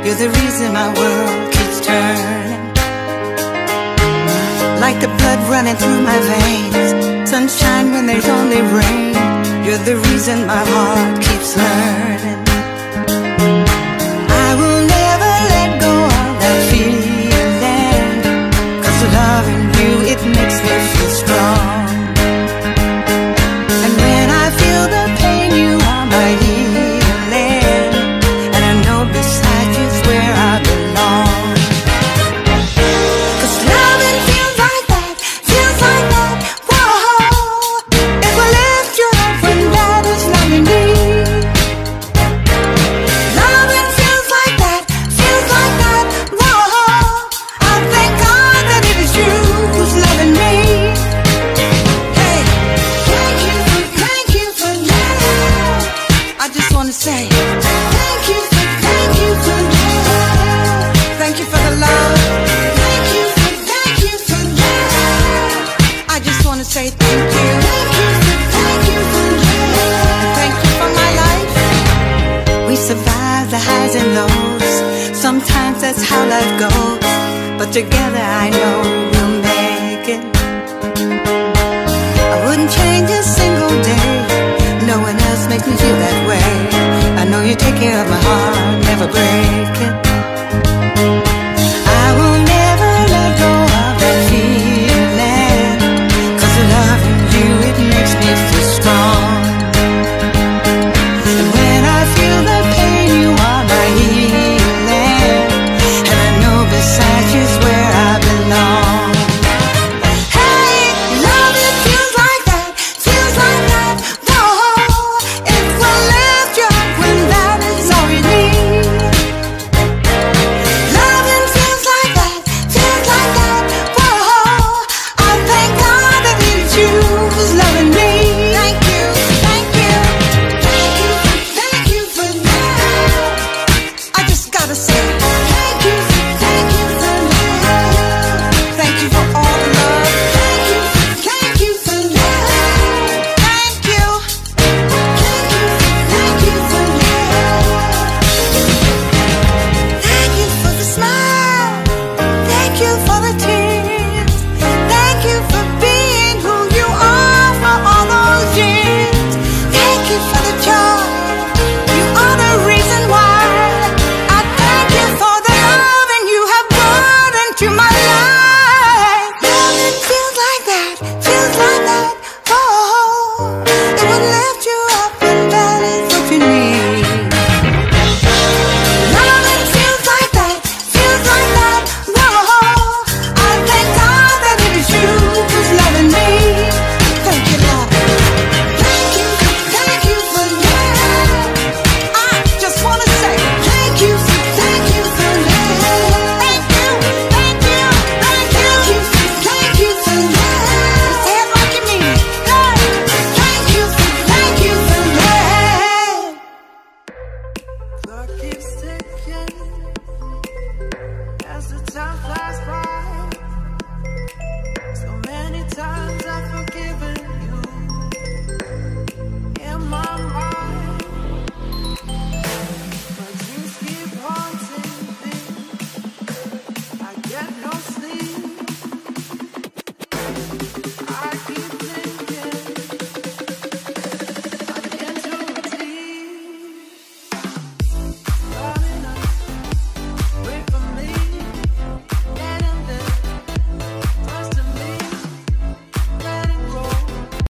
You're the reason my world keeps turning. Like the blood running through my veins, sunshine when there's only rain. You're the reason my heart keeps learning. I will never let go of that feeling, 'cause loving you, it makes me feel strong. And when I feel the pain, you are my healing, and I know beside you's where I belong. 'Cause loving feels like that, whoa. It will lift you up when that is loving me. Loving feels like that, whoa. I thank God that it is you who's loving me. Hey, thank you for love. I just wanna say thank you for love. Thank you for the love. Thank you for love. I just wanna say thank you. Thank you for love. Thank you for my life. We survive the highs and lows. Sometimes that's how life goes, but together I know we'll make it. I wouldn't change a single day. No one else makes me feel that way. I know you take care of my heart, never break it.